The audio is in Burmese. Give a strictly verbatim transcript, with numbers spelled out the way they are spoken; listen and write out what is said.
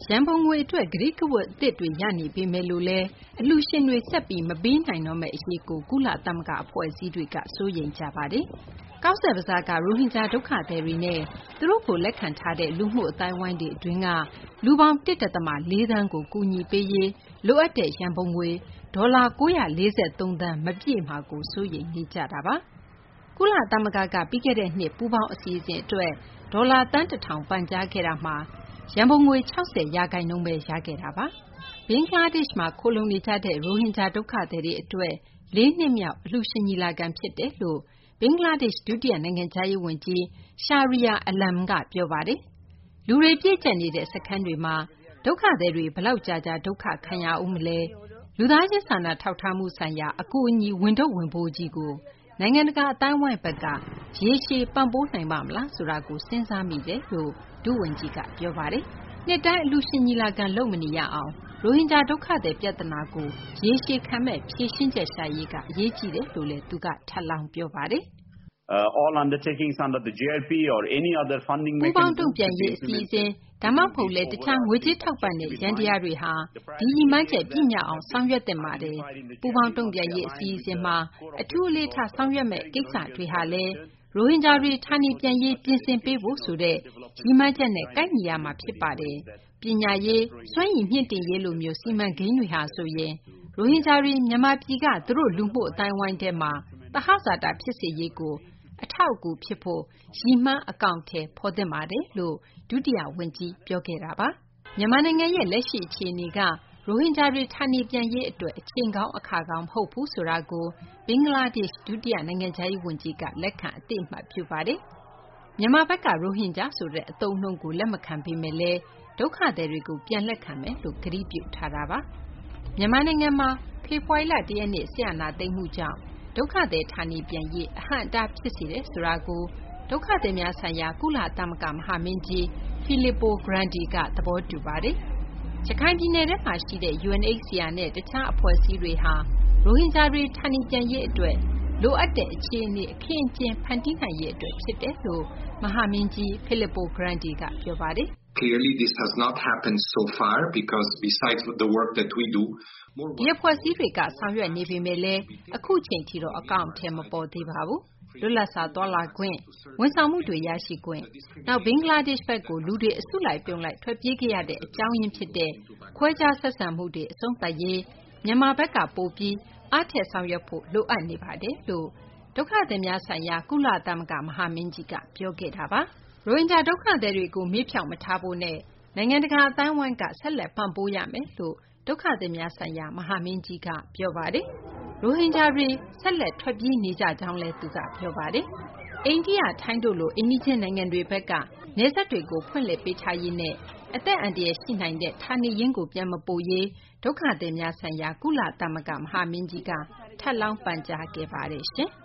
ရန်ပုံငွေအတွက်ဂရိကဝတ်အသစ်တွေရနေပေမဲ့လို့လည်းအလှူရှင်တွေဆက်ပြီးမပေးနိုင်တော့မယ့်အရေးကိုကုလသမဂ္ဂအဖွဲ့အစည်းတွေကစိုးရိမ်ကြပါတယ်။ကောက်ဆက်ဘဇာကရိုဟင်ဂျာဒုက္ခသည်တွေနဲ့သူတို့ကိုလက်ခံထားတဲ့လူမှုအတိုင်းဝိုင်းတွေအတွင်းကလူပေါင်း တစ်ဒသမ လေးသန်းကိုကူညီပေးရေးလိုအပ်တဲ့ရန်ပုံငွေဒေါ်လာ၉၄၃သန်းမပြည့်မှာကိုစိုးရိမ်နေကြတာပါ။ကုလသမဂ္ဂကပြီးခဲ့တဲ့နှစ်ပူးပေါင်းအစီအစဉ်အတွက်ဒေါ်လာသန်းတစ်ထောင်ပန်ကြားခဲ့တာမှာရန်ပုံငွေ၆၀ရာခိုင်နှုန်းပဲရခဲ့တာပါ။ဘင်္ဂလားဒေ့ရှ်မှာခိုလုံနေကြတဲ့ရိုဟင်ဂျာဒုက္ခသည်တွေအတွက်လေးနှစ်မြောက်အလှူရှင်ညီလာခံဖြစ်တယ်လို့ဘင်္ဂလားဒေ့ရှ်ဒုတိယနိုင်ငံခြားရေးဝန်ကြီးရှာရီယာအလမ်ကပြောပါတယ်။လူတွေပြည့်ကျက်နေတဲ့စခန်းတွေမှာဒုက္ခသည်တွေဘယ်လောက်ကြာကြာဒုက္ခခံရဦးမလဲလူသားချင်းစာနာထောက်ထားမှုဆိုင်ရာအကူအညီဝန်ထုတ်ဝန်ပိုးကြီးကိုနိုင်ငံတကာအတိုင်းအဝိုင်းဘက်ကရေရှည်ပံ့ပိုးနိုင်ပါမလားဆိုတာကိုစဉ်းစားမိတယ်လို့ဒုဝန်ကြီးကပြောပါတယ်။နှစ်တိုင်းအလှူရှင်ညီလာခံလုပ်မနေရအောင်ရိုဟင်ဂျာဒုက္ခသည်ပြဿနာကိုရေရှည်ခံမဲ့ဖြေရှင်းချက်ရှာရေးကအရေးကြီးတယ်လို့လည်းသူကထပ်လောင်းပြောပါတယ်။ Uh, all undertakings under the G R P or any other funding mechanism ပူပေါင်းတုံ့ပြန်ရေးအစီအစဉ်ဒါမှမဟုတ်လေတခြားငွေကြေးထောက်ပံ့တဲ့ရန်တရားတွေဟာဒီညီမချက်ပြည့်မြောက်အောင်ဆောင်ရွက်တင်ပါတယ်ပူပေါင်းတုံ့ပြန်ရေးအစီအစဉ်မှာအထူးအလေးထားဆောင်ရွက်မဲ့ကိစ္စတွေဟာလည်းရိုဟင်ဂျာတွေဌာနေပြန်ရေးပြင်ဆင်ပေးဖို့ဆိုတဲ့ညီမချက်နဲ့ကိုက်ညီရမှာဖြစ်ပါတယ်ပညာရေးစွမ်းရည်မြင့်တင်ရေးလိုမျိုးစီမံကိန်းတွေဟာဆိုရင်ရိုဟင်ဂျာတွေမြန်မာပြည်ကသူတို့လူမှုအတိုင်းဝိုင်းထဲမှာသဟဇာတာဖြစ်စေရေးကိုအထောက်အကူဖြစ်ဖို့ရည်မှန်းအကောင့်ထဲဖော်သင့်ပါတယ်လို့ဒုတိယဝန်ကြီးပြောခဲ့တာပါမြန်မာနိုင်ငံရဲ့လက်ရှိအခြေအနေကရိုဟင်ဂျာတွေဌာနေပြန်ရေးအတွက်အချိန်ကောင်းအခါကောင်းမဟုတ်ဘူးဆိုတာကိုဘင်္ဂလားဒေ့ရှ်ဒုတိယနိုင်ငံခြားရေးဝန်ကြီးကလက်ခံအသိအမှတ်ပြုပါတယ်မြန်မာဘက်ကရိုဟင်ဂျာဆိုတဲ့အသုံးအနှုန်းကိုလက်မခံပေမဲ့လည်းဒုက္ခသည်တွေကိုပြန်လက်ခံမယ်လို့ကတိပြုထားတာပါမြန်မာနိုင်ငံမှာဖေဖော်ဝါရီလတရက်နေ့ဆီယနာသိမ်းမှုကြောင့်ဒုက္ခသည်ဌာနေပြန်ရေးအဟန့်အတားဖြစ်စေတယ်ဆိုတာကိုဒုက္ခသည်များဆိုင်ရာကုလသမဂ္ဂမဟာမင်းကြီးဖီလီပိုဂရန်ဒီကသဘောတူပါတယ်။ရခိုင်ပြည်နယ်ထဲမှာရှိတဲ့ U N H C R နဲ့တခြားအဖွဲ့အစည်းတွေဟာရိုဟင်ဂျာတွေဌာနေပြန်ရေးအတွက်လိုအပ်တဲ့အခြေအနေအခင်းအကျင်းဖန်တီးနိုင်ရေးအတွက်ဖြစ်တယ်လို့မဟာမင်းကြီးဖီလီပိုဂရန်ဒီကပြောပါတယ်။ Clearly, this has not happened so far because besides the work that we do, more work. ဒီအဖွဲ့အစည်းတွေကဆောင်ရွက်နေပေမဲ့လည်းအခုချိန်ထိတော့အကောင့်အထည်မပေါ်သေးပါဘူး။လွတ်လပ်စွာသွားလာခွင့်ဝန်ဆောင်မှုတွေရရှိခွင့်နောက်ဘင်္ဂလားဒေ့ရှ်ဘက်ကိုလူတွေအစုလိုက်ပြုံလိုက်ထွက်ပြေးခဲ့ရတဲ့အကြောင်းရင်းဖြစ်တဲ့ခွဲခြားဆက်ဆံမှုတွေအဆုံးသတ်ရေးမြန်မာဘက်ကပို့ပြီးအားထက်ဆောင်ရွက်ဖို့လိုအပ်နေပါတယ်လို့ဒုက္ခသည်များဆိုင်ရာကုလသမဂ္ဂမဟာမင်းကြီးကပြောခဲ့တာပါ။ရိုဟင်ဂျာဒုက္ခသည်တွေကိုမေ့ဖြောင်မထားဖို့နဲ့နိုင်ငံတကာအတိုင်းအဝိုင်းကဆက်လက်ပံ့ပိုးရမယ်လို့ဒုက္ခသည်များဆိုင်ရာမဟာမင်းကြီးကပြောပါတယ်။ရိုဟင်ဂျာတွေဆက်လက်ထွက်ပြေးနေကြကြောင်းလည်းသူကပြောပါတယ်။အိန္ဒိယထိုင်းတို့လိုအိမ်နီးချင်းနိုင်ငံတွေဘက်ကနယ်စပ်တွေကိုဖွင့်လှစ်ပေးထားရေးနဲ့အသက်အန္တရာယ်ရှိနိုင်တဲ့ဌာနေရင်းကိုပြန်မပို့ရေးဒုက္ခသည်များဆိုင်ရာကုလသမဂ္ဂမဟာမင်းကြီးကထပ်လောင်းပန်ကြားခဲ့ပါတယ်ရှင်။